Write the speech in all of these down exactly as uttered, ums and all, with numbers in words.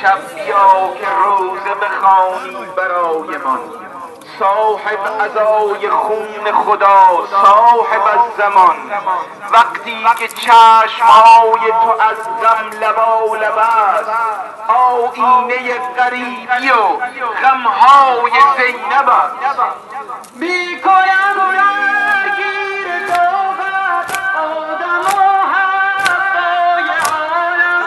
امشب بیا که روزه بخوانی برایمان. صاحب ازای خون خدا، صاحب از زمان، وقتی که چشمهای تو از غم لبالب است، آیینه غریبی و غمهای زینب است. میکنم درگیر داغت آدم و حقای عالم،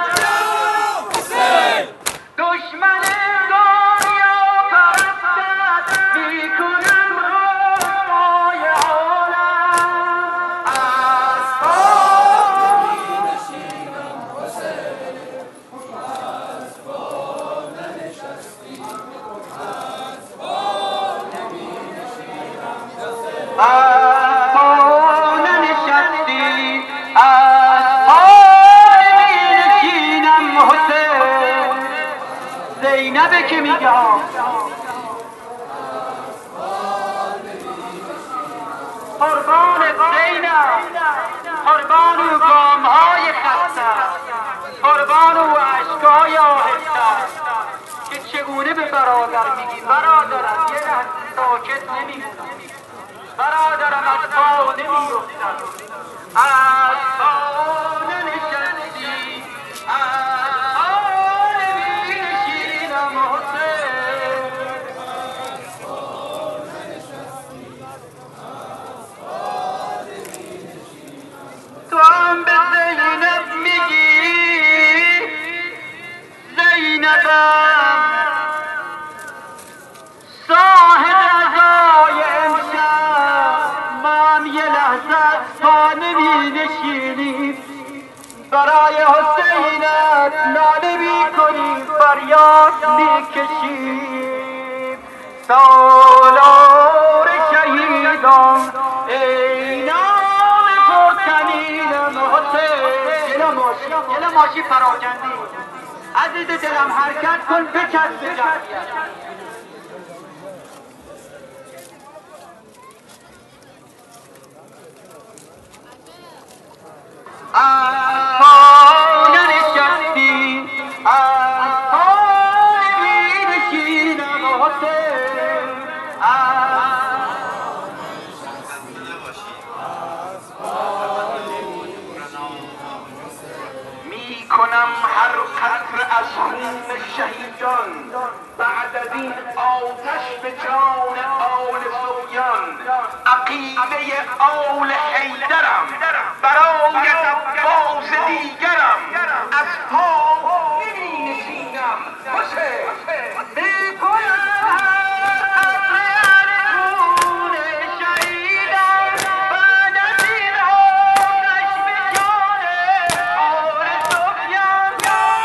دشمن دنیا پرستت میکنم رسوای عالم. از پا نمی‌نشینم حسین، از پا ننشستی، از پا نمی‌نشینم حسین، از پا ننشستی، از پا نمی‌نشینم حسین. زینبه که میگم قربان زینب، قربان او گامهای خسته، قربان او اشکای آهسته که چگونه به برادر میگی برادرم یه لحظه ساکت نمیمونم، برادرم از پا نمیفتم، از پا ننشستی، از پا نمینشینم حسین. تو هم به زینب میگی زینبم صاحب رضای امشب، ما هم یه لحظه از پا نمی نشینیم، برای حسینت ناله می کنیم، فریاد می کشیم. سالار شهیدان ای نام پرتنینم حسین. گل ماشی گل ماشی پراکندی عزیز دلم حرکت کن بچست به جمعیت. از پا ننشستی، از پا نمی‌نشینم حسین، از میکنم هر قطره از خون شهیدان، بعد از این آتش به جان آل سفیان. عقیده آل حیدرم، برایت عباس دیگرم، از پا نمی نشینم حسین. میکنم هر قطره از خون شهیدان، بعد از این آتش به جان آل سفیان.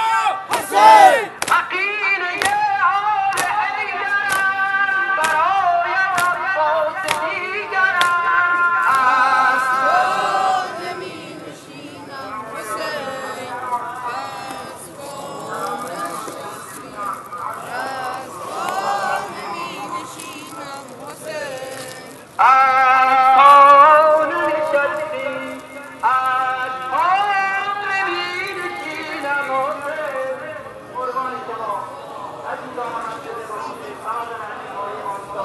عقیده آل حیدرم، برایت عباس دیگرم، از پا نمی‌نشینم حسین، از پا ننشستی، از پا نمی‌نشینم حسین. از پا ننشستی، از پا نمی‌نشینم حسین. قربان شما عزیزان من شده باشید. برادران آقای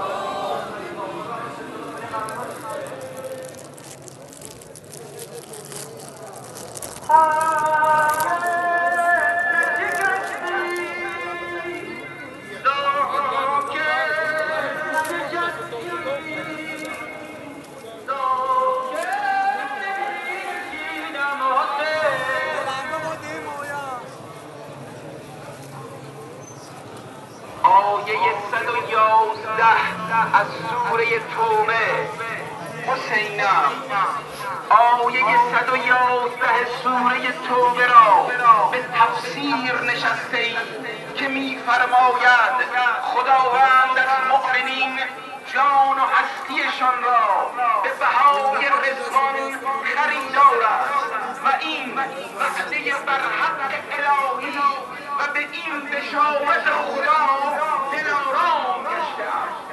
آیه صد و یازده از سوره توبه. حسینم آیه صد و یازده سوره توبه را به تفسیر نشسته ای که می فرماید خداوند از مؤمنین جان و هستیشان را به بهای رضوان خریدار است و این وعده برحق الهی و به این بشارت خدا دلارام گشته است.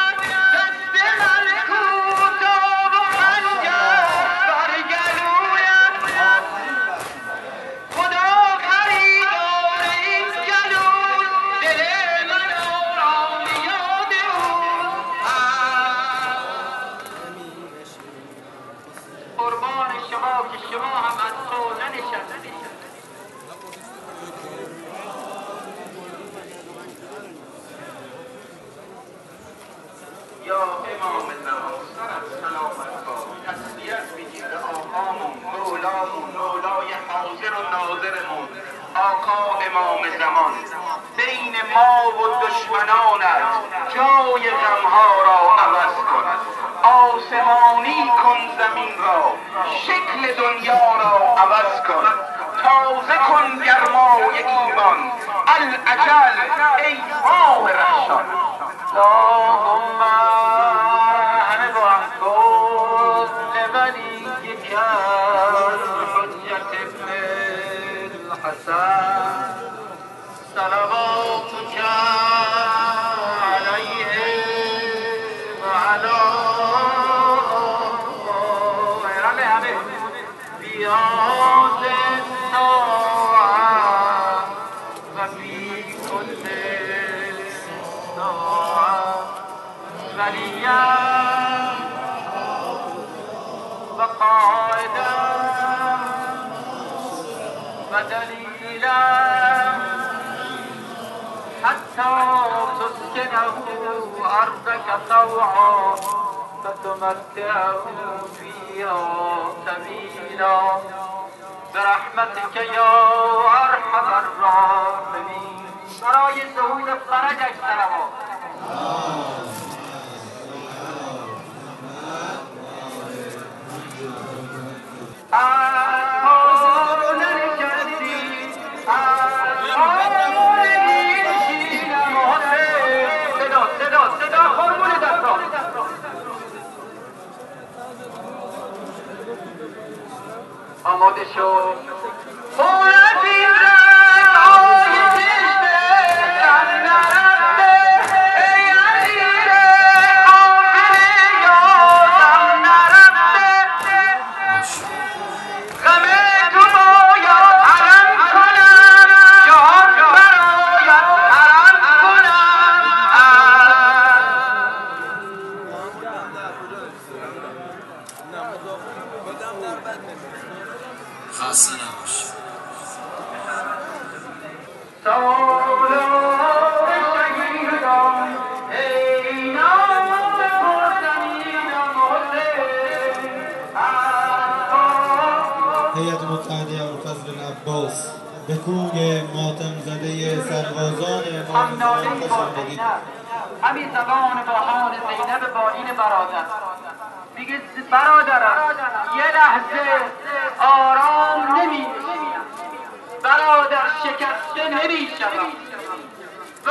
دست ملکوت و خنجر بر گلویم قربان شما که شما هم از تو ننشستید. یا امام زمان سرت سلامت باد تسلیت بگیر به آقامون مولامون مولای حاضر و ناظرمون آقا امام زمان بین ما و دشمنانت جای غمها را عوض کن آسمانی کن زمین را شکل دنیا را عوض کن تازه کن گرمای ایمان الاجل ای ماه رخشان اللهم همه با هم کن ولیک الحجت ابن الحسن صلواتک علیه و علی همه همه بیاز ساعت و فی کل وليا وقائدا ودليلا حتى تسكنه أرضك طوعا فتمتعه فيها سبيلا برحمتك يا أرحم الراحمين. برای ظهور فرجش صلوات. آماده شو خسته نباش. هیئت متحده ابوالفضل العباس به کوی ماتم زده سربازان امام زمان خوش آمدید. همین زبان با حال زینب با این برادر میگه برادرم یه لحظه آرام نمی‌نشینم، برادر شکسته نمی‌شوم و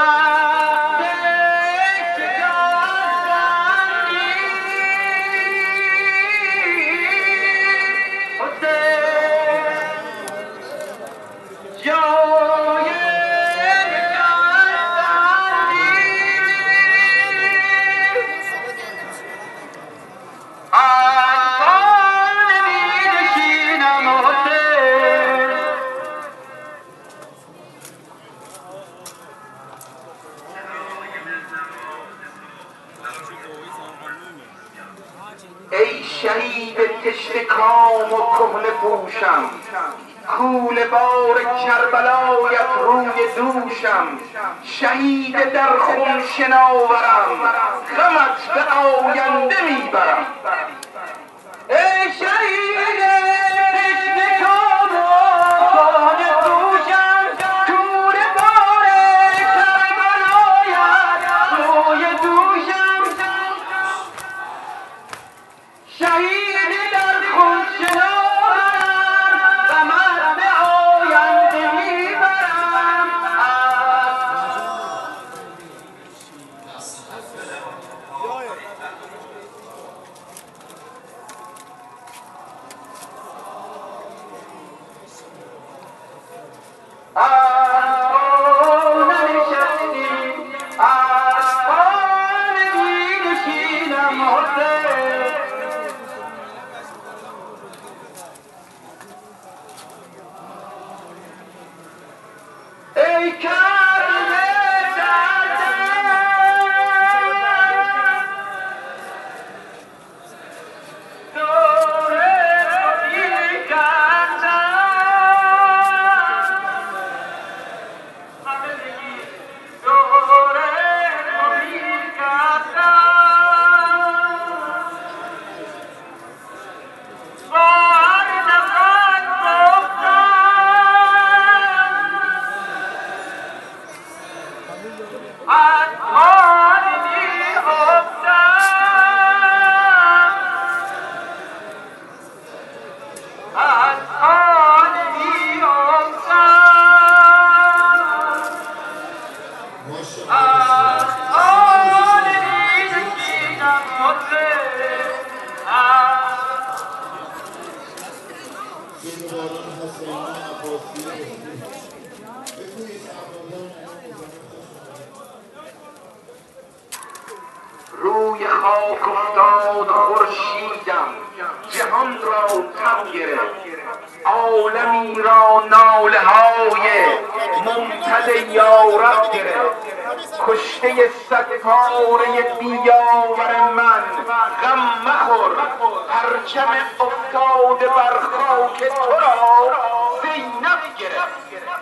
ای شهید تشنه کام و کهنه پوشم کوله بار کربلایت روی دوشم شهید در خون شناورم غمت به آینده میبرم. ای شهید تشنه کام و کهنه پوشم کوله بار کربلایت روی دوشم شهید در خون شناورم غمت به آینده میبرم. بین باران حسینی عباسی بگویید سربازان روی خاک افتاد خورشیدم، جهان را تب گرفت، عالمی را ناله های ممتد یارب گرفت. کشته ستاره بیاور من غم مخور، پرچم افتاده بر خاک تو را زینب گرفت.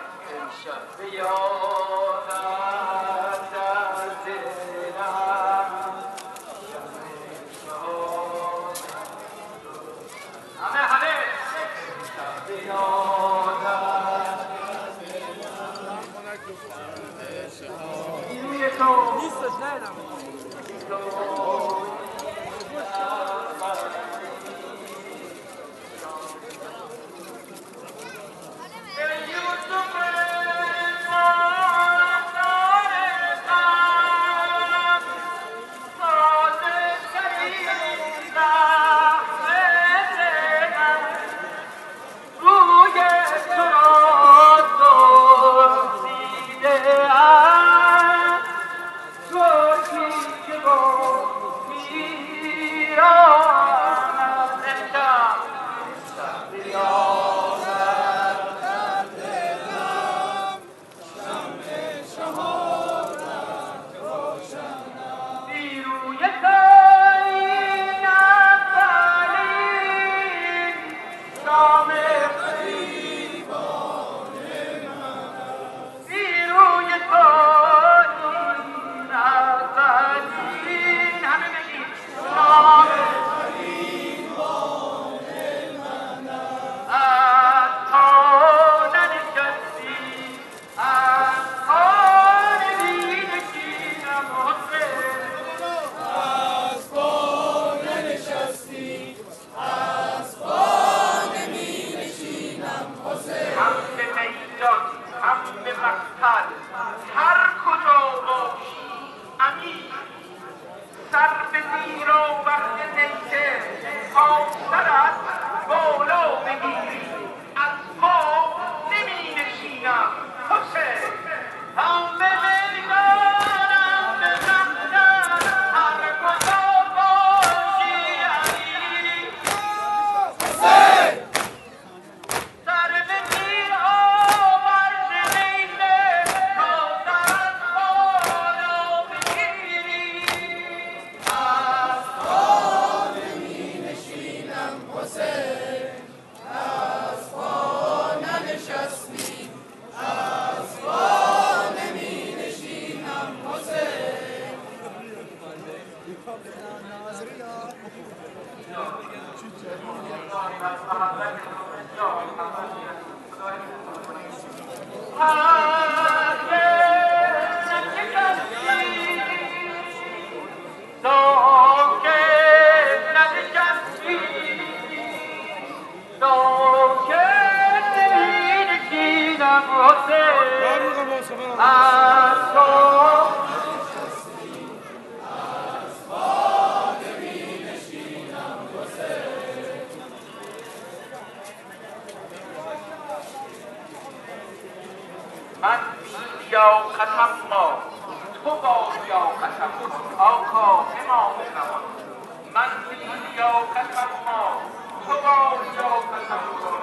من یا قسم ما تو با یا قسم آقا امام زمان. من یا قسم ما تو با یا قسم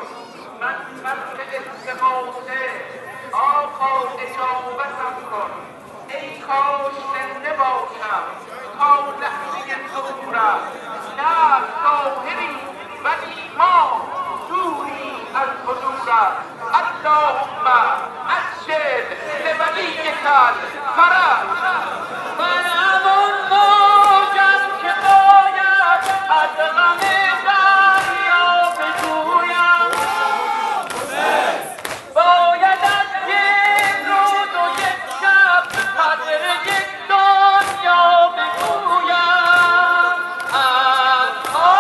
من مرد استفاده آقا اجابتم کن. ای کاش زنده باشم تا لحظه ظهورم. نه ظاهری ولی ما دوری از حضورم. اللهم عجل لولیک الفرج. من همون موجم که باید از غم دریا بجویم. باید از یک روز و یک شب قدر یک دنیا بگویم. از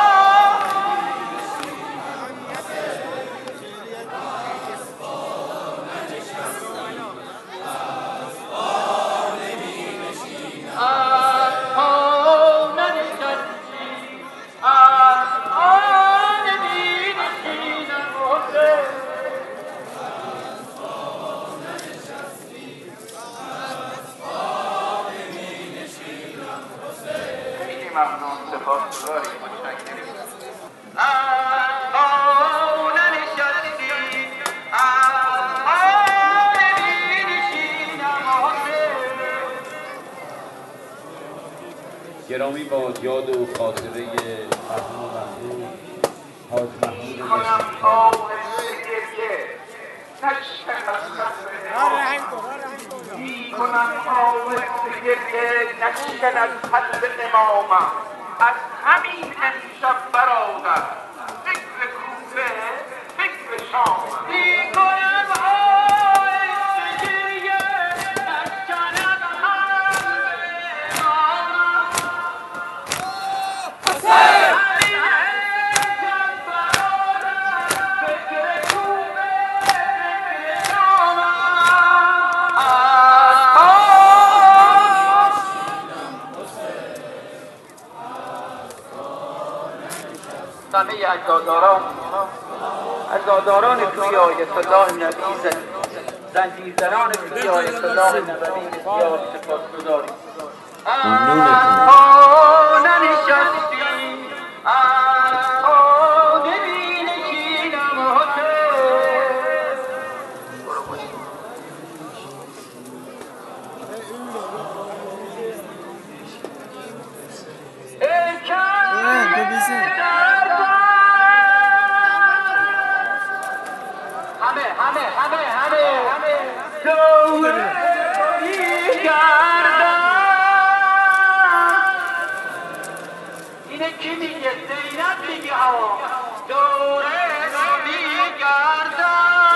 گرامی باد یاد و خاطره مرحوم محمود حاج محمود کنم آوسته گریه نشکن از قلب امامم از همین امشب برادر فکر کوفه فکر شام می کنم آوسته گریه نشکن از قلب امامم همین امشب برادر فکر کوفه فکر شامم همه عزاداران عزاداران توی آیت الله نبی زنجیرزنان توی آیت الله نبوی بسیار سپاسگزاریم. ننشستی نبینشینم همه همه همه همه همه دوره گردن اینه کی میگه؟ زینب میگه ها دوره گردن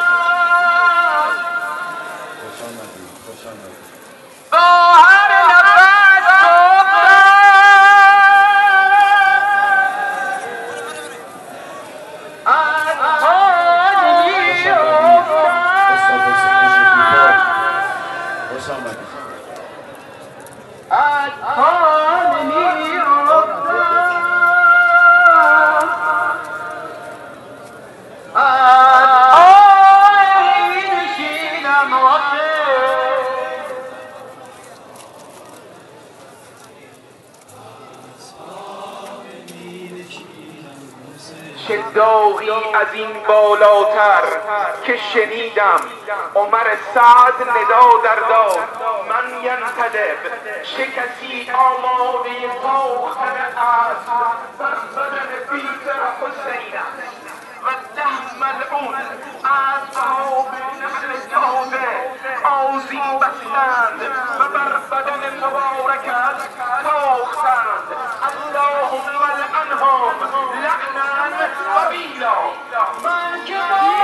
با هر نفس چه داغی از این بالاتر که شنیدم عمر سعد ندا در داد من ینتدب چه کسی آماده تاختن اسب بر بدن پیتر حسین است و ده ملعون اصحاب نعل تازه آذین بستند و بر بدن مبارکت تاختند اللهم لعنهم لعنا وبیلا. من که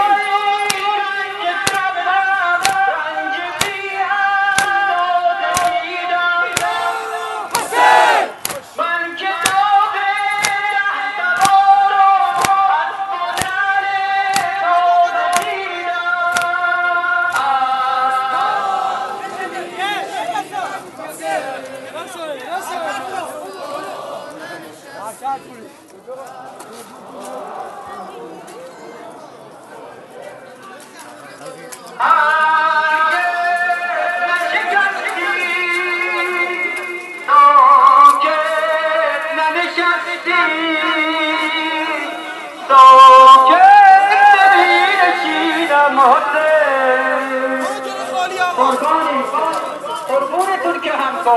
قربونتون که همکار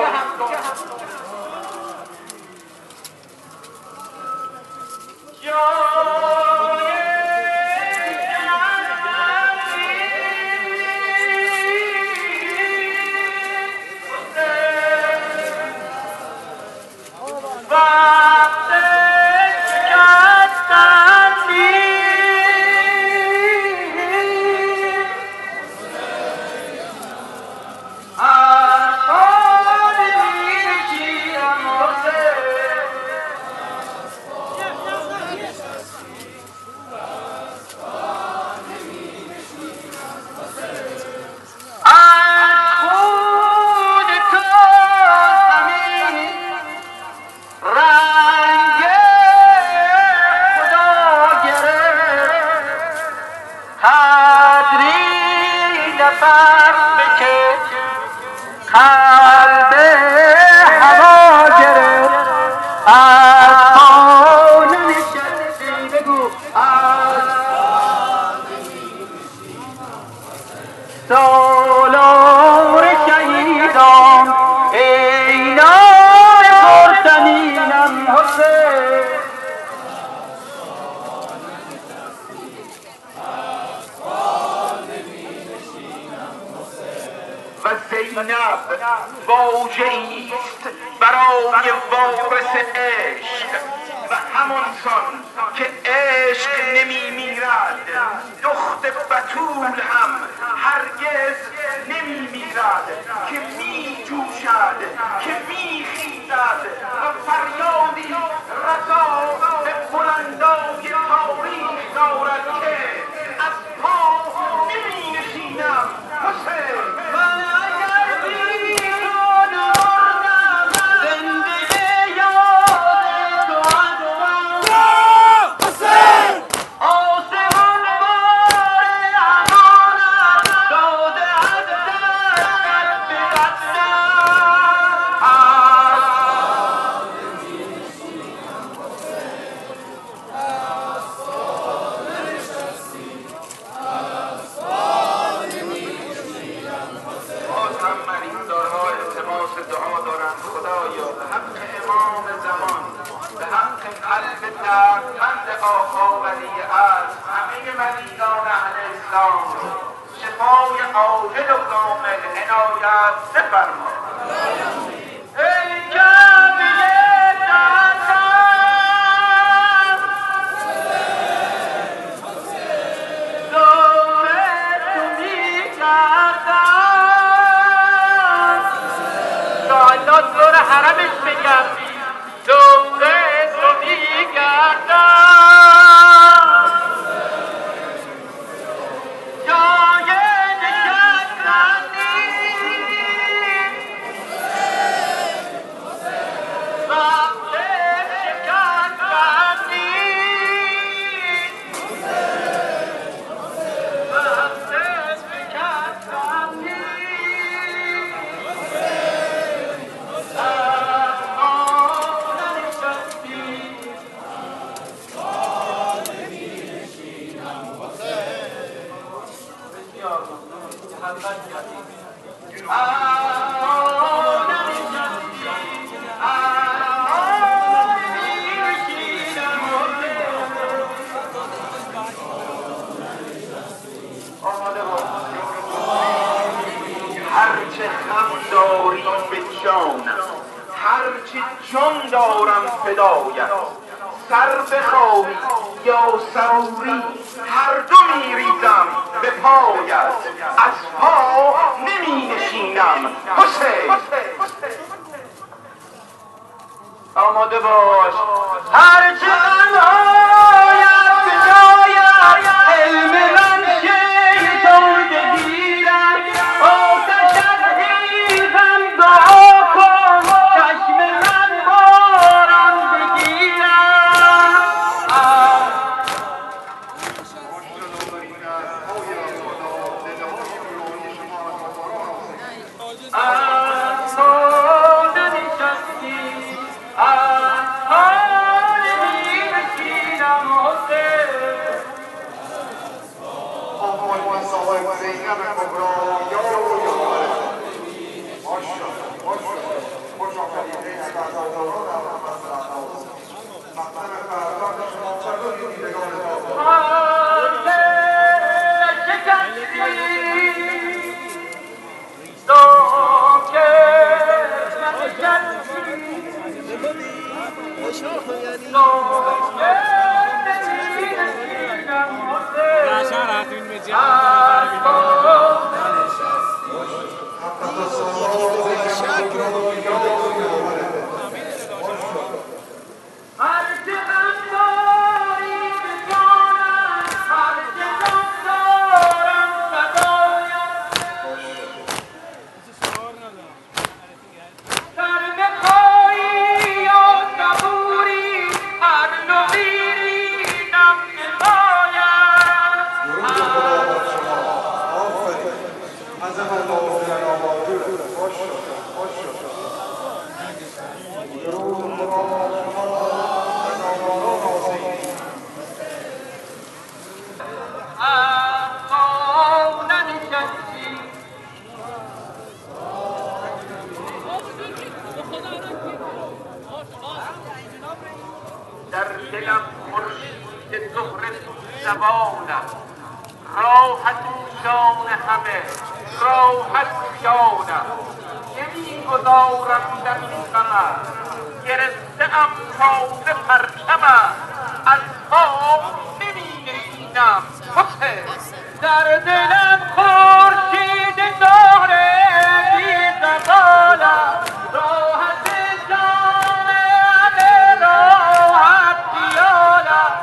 آه زینب واجه‌ای است برای وارث عشق و همانسان که عشق نمی میرد دخت بتول هم هرگز نمی میرد که می جوشد که می خیزد و فریادی رسا به بلندای تاریخ دارد که از پا نمی نشینم حسین. دردمند آقا ولی از همه مریضان اهل اسلام شفای عاجل و کامل عنایت بفرما. ای کعبه دردم دور تو میگردم تا الله دور حرمش بگردی دور تو میگردم جای نشستن نیست وقت شکستن نیست وقت شکستن نیست هرچه غم داری به جانم هرچه جان دارم فدایت سر بخواهی یا سروری هر دو میریزم به پایت از پا نمی نشینم حسین. آماده باش هرچه غمهایت به جایت علم من شیطان بگیرد آتش از حیفم دعا کن چشم من باران بگیرد از ما ننشستی از حال نمی‌نشینم حسین. در دلم خورشید ظهر زبانم راحت شان همه راحت یادم نمیگذارم در این قمر گرفته‌ام تازه پرچمم از خواب نمی‌نشینم حسین در دلم خورشید داره بی زوالم راحت جانم راحت خیالم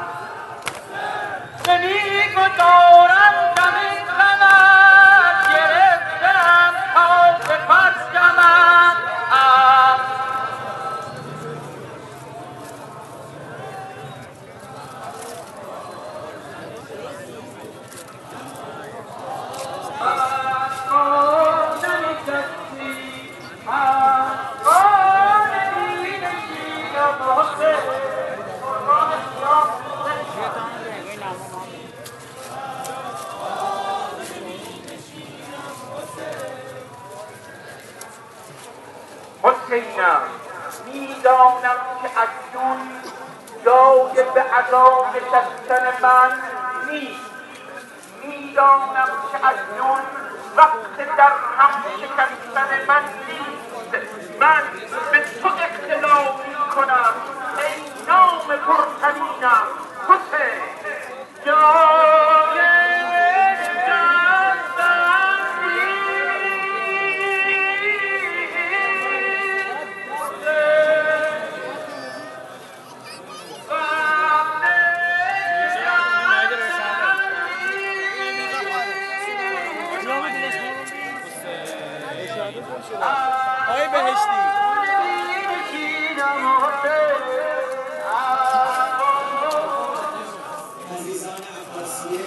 نمیگذارم دم این قمر گرفتم تازه پرچمم حسینم میدانم که اکنون جای به عذاب نشستن من نیست میدانم که اکنون وقت در هم شکستن من نیست من به تو اقتدا میکنم ای نام پرتنینم حسین جای آقای بهشتی عزیزان عباسیه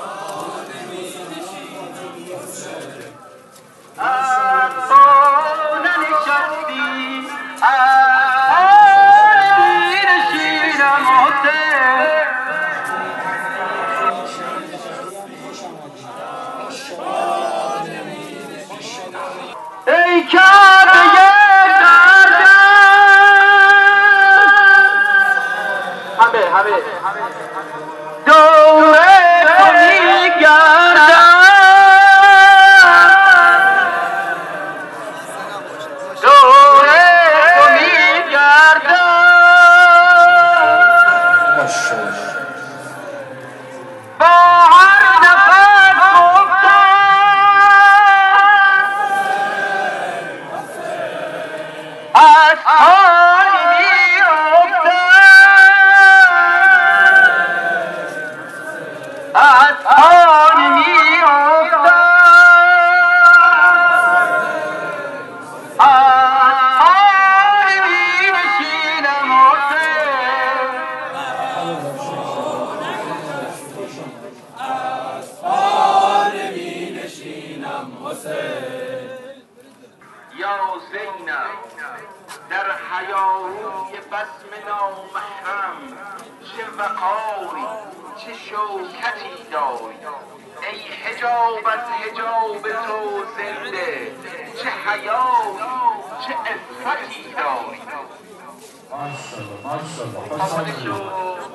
ننشستی بینشینم ای کعبه دردم همه همه دور تو میگردم دور تو میگردم با هر نفس گفتم از حالی میافتم از حالی میافتم از حالی مینشینم حسین یا زینب در حیاروی بزم نامحرم چه وقاری چه شوکتی داری ای حجاب از حجاب تو زنده چه حیایی چه عفتی داری آماده شو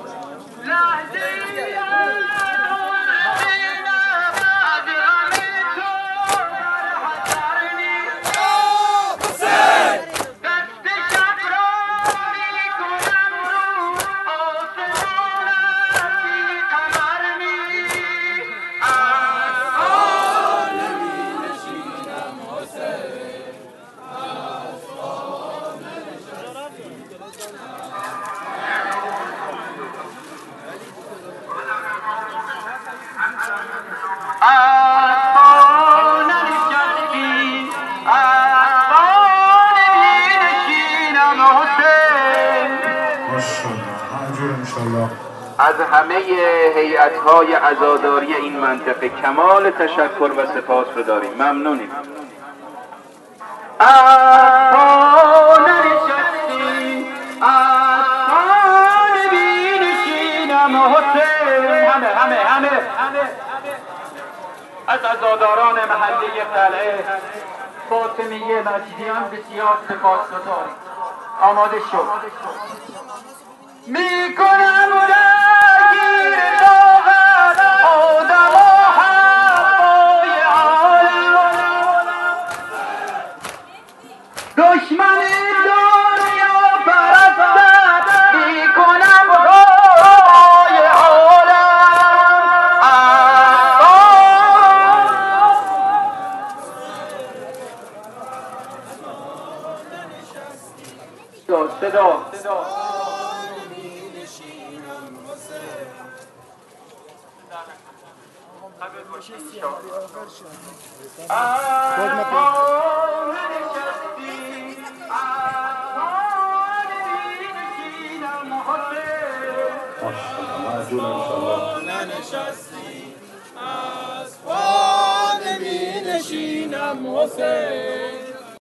لحظه از همه هیئت‌های عزاداری این منطقه کمال تشکر و سپاس رو داریم. ممنونیم. از پا ننشستی از پا نبینشینم حسین همه همه همه از عزاداران محلی قلعه فاطمیه مجدیان بسیار سپاس گزاریم. آماده شد میکنم درگیر داغت آدم و حوای عالم صدا ننشستی از خانه می نشینم حسین